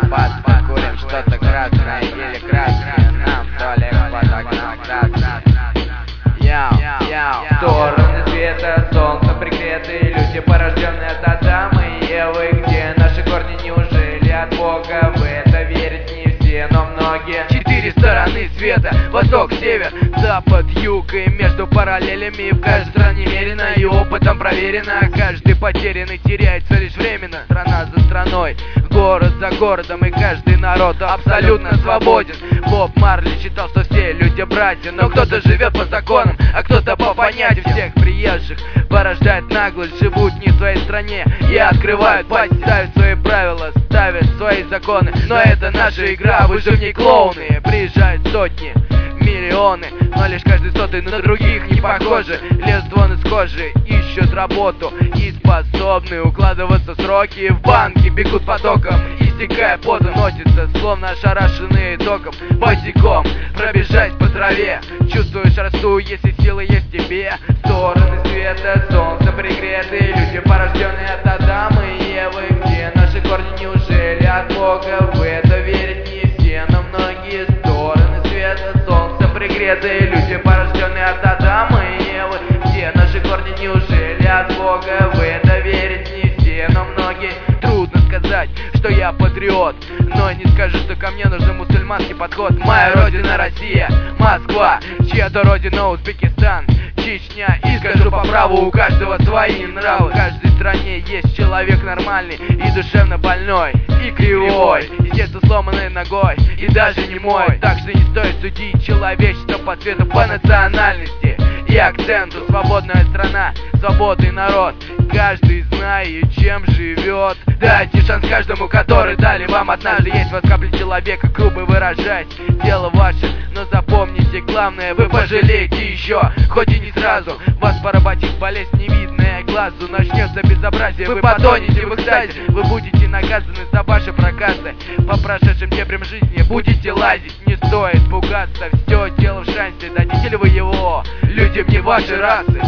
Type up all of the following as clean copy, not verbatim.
Под курим что-то красное или красное, нам вдоль подогнаться. Стороны света, солнце пригретые, люди, порожденные от Адама и Евы. Где наши корни, неужели от Бога? В это верят не все, но многие. Четыре стороны света: восток, север, запад, юг. И между параллелями в каждой стране мерено и опытом проверено. Каждый потерянный теряется лишь временно. Страна за страной, город за городом, и каждый народ абсолютно свободен. Боб Марли считал, что все люди братья, но кто-то живет по законам, а кто-то по понятию. Всех приезжих порождает наглость, живут не в своей стране и открывают пасть, ставят свои правила, ставят свои законы. Но это наша игра, вы же не клоуны. Приезжают сотни, миллионы, но лишь каждый сотый на других не похожи. Лезут вон из кожи, ищут работу и способны укладываться в сроки. В банке бегут потоком, истекая потом, носятся, словно ошарашенные током. Босиком пробежать по траве, чувствуешь, расту, если силы есть в тебе. Стороны света, солнце пригретые, люди, порожденные от Адама и Евы. Где наши корни, неужели от Бога? В это верят не все, но многие. Стороны света, солнце пригретые, люди, порожденные от Адама и Евы. Где наши корни, неужели от Бога? В это верят не все, но многие. Трудно сказать, что я патриот, но не скажу, что ко мне нужен мусульманский подход. Моя родина Россия, Москва, чья-то родина Узбекистан, Чечня. И скажу по праву, у каждого свои нравы. В каждой стране есть человек нормальный и душевно больной, и кривой, и сердце сломанной ногой, и даже не мой. Так что не стоит судить человечество по цвету, по национальности и акценту. Свободная страна, свободный народ, каждый знает, чем живет. Дайте шанс каждому, который дали вам однажды. Есть в вас капля человека, грубо выражать дело ваше, но запомните, главное, вы пожалеете еще, хоть и не сразу. Вас поработит болезнь, невидная глазу. Начнется безобразие, вы потонете в экстазе. Вы будете наказаны за ваши проказы. По прошедшим дебрям жизни будете лазить. Не стоит пугаться, все дело в шансе. Дадите ли вы его людям не вашей расы?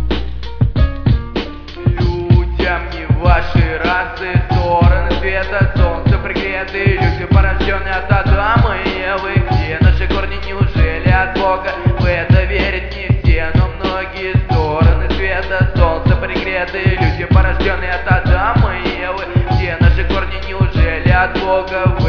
Людям не вашей расы. Стороны света, солнце пригретые, люди, порожденные от Адама и Евы. Где наши корни, неужели от Бога? В это верят не все, но многие. Стороны света, солнце пригретые, люди, порожденные от Адама и Евы. Где наши корни, неужели от Бога? В